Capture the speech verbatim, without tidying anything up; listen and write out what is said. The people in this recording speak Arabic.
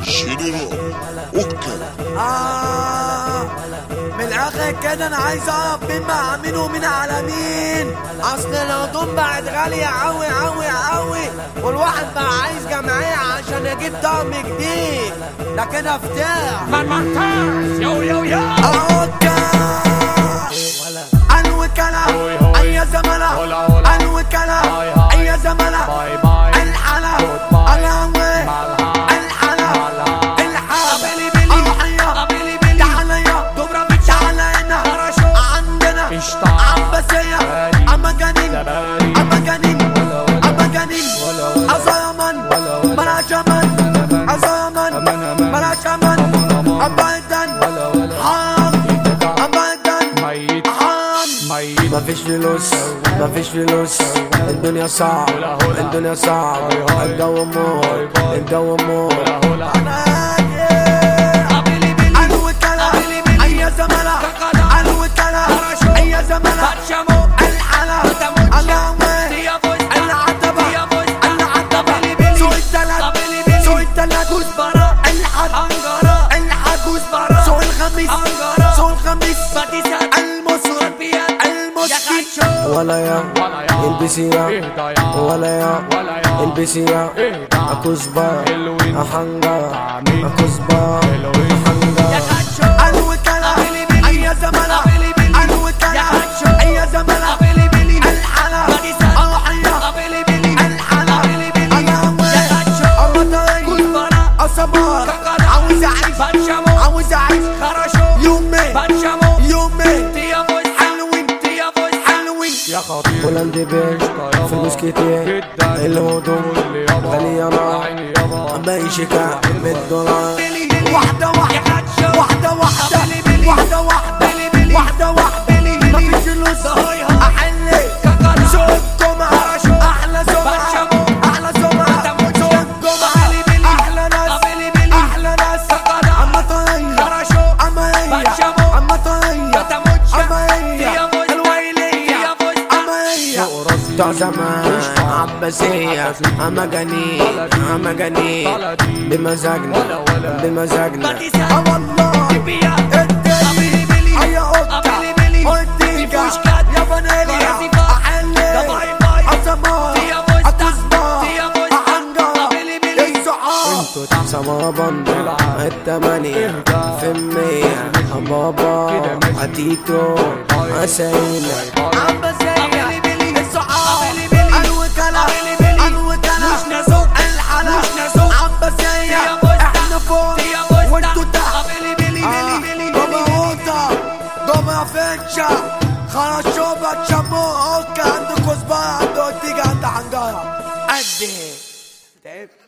شيريرو اوكي. آه من الاخر كده انا عايز اعرف مين مع مين ومين على مين. اصل الهدوم بقت غالية اوي اوي اوي، والواحد بقى عايز جمعية عشان يجيب طقم جديد، ده كده افتاح. ممتاز يو يو يو اوكي انو كلام اي زملاء، انو كلام اي زملاء، الحلا الهوي الحلا الحلا الحيا تعاليا دوبرافيتش علينا عندنا عباسية امجانين امجانين امجانين ازامن ملاش امان ازامن ملاش امان ابدا حام ابدا حام. مفيش فلوس مفيش فلوس، الدنيا صعب الدنيا صعب، الجو مور الجو مور. انو كلام اي زملاء، انو كلام اي زملاء، الحلا الهوي العتبة العتبة سوق التلات سوق التلات الحد الحد سوق الخميس سوق الخميس المصر المصري. ولا يا البسي يا ولا يا البسي يا اكوزبا احنجا اكوزبا احنجا. انو كلام اي زملاء، انو كلام اي زملاء، الحلا الحيا الحلا الهوي الصبار. عاوز اعيش عاوز اعيش يومي يومي حلوين حلوين يا خطير. هولندي بيش فلوس كتير، الهدوم غالية نار، بيشكا بالدولار. واحدة واحدة واحدة واحدة واحدة واحدة واحدة واحدة مفيش فلوس أحلي سوق الجمعة أحلى سمعة أحلى سمعة سوق الجمعة أحلى ناس أحلى ناس. أما طرية أما هي أما طرية أما هي الويلية أما هي بتوع زمان عباسية أمجانين أمجانين بمزاجنا بمزاجنا. اه والله الدنيا أي قطة والديكا يا فانيليا أحلي أصمار أكوزبا أحنجا الزعار. انتو سما بندر التمانية في المية بابا عتيتو عسيلة عباسية الزعار. انو كلام انو كلام الحلا عباسية احنا فوق وانتو تحت. دوما هوتا دوما فيتشا خرشوبة شمو اوكا عندكو صباع عندو تيجا عند حنجارة قدي